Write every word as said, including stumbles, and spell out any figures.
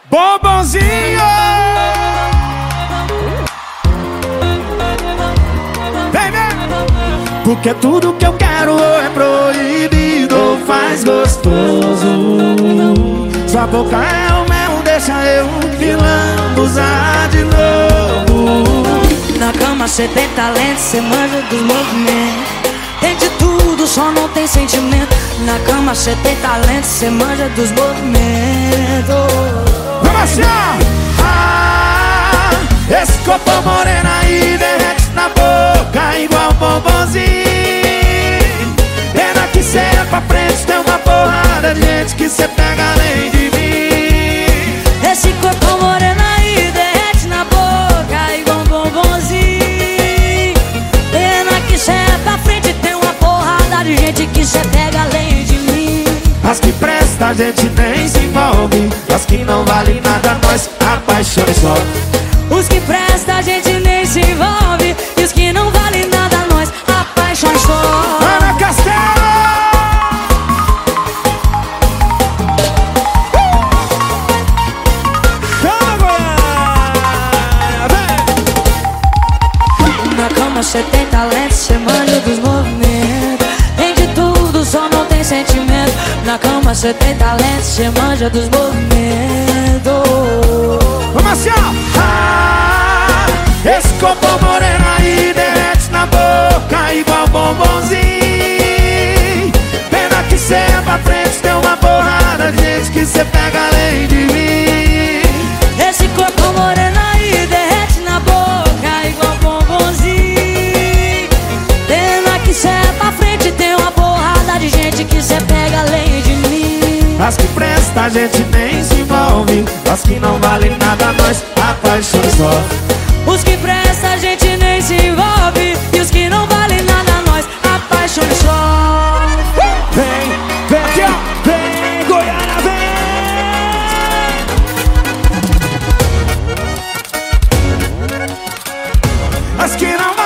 Bombonzinho! Vem, vem! Porque tudo que eu quero é proibido ou faz gostoso. Sua boca é o mel, deixa eu te lambuzar de novo. Na cama cê tem talento, cê manja dos movimentos. Tem de tudo, só não tem sentimento. Na cama cê tem talento, cê manja dos movimentos. Vamos assim, ó! Ah, esse corpo moreno aí derrete na boca igual bombonzinho. Pena que cê é pra frente, tem uma porrada de gente que cê pega além de mim. Esse corpo moreno aí derrete na boca igual bombonzinho. Pena que cê é pra frente, tem uma porrada de gente que cê pega além de mim. As que presta a gente nem se envolve, as que não valem nada nós apaixona só. Os que presta a gente nem se envolve, e os que não valem nada nós apaixona só. Ana Castelo! Na cama cê tem talento, cê manja dos movimentos. Tem de tudo, só não tem sentimento. Na cama cê tem talento, cê manja dos movimentos. Vamos assim, ó! Ah, esse corpo moreno aí derrete na boca igual bombonzinho. Pena que cê é pra frente, tem uma porrada de gente que cê pega além de mim. Esse corpo moreno aí derrete na boca igual bombonzinho. Pena que cê é pra frente, tem uma porrada de gente que cê pega além de mim. As que presta a gente nem se envolve, as que não valem nada nós apaixona só. Os que presta a gente nem se envolve, e os que não valem nada nós apaixona só. Vem, vem, aqui, ó, vem, Goiânia, vem. As que não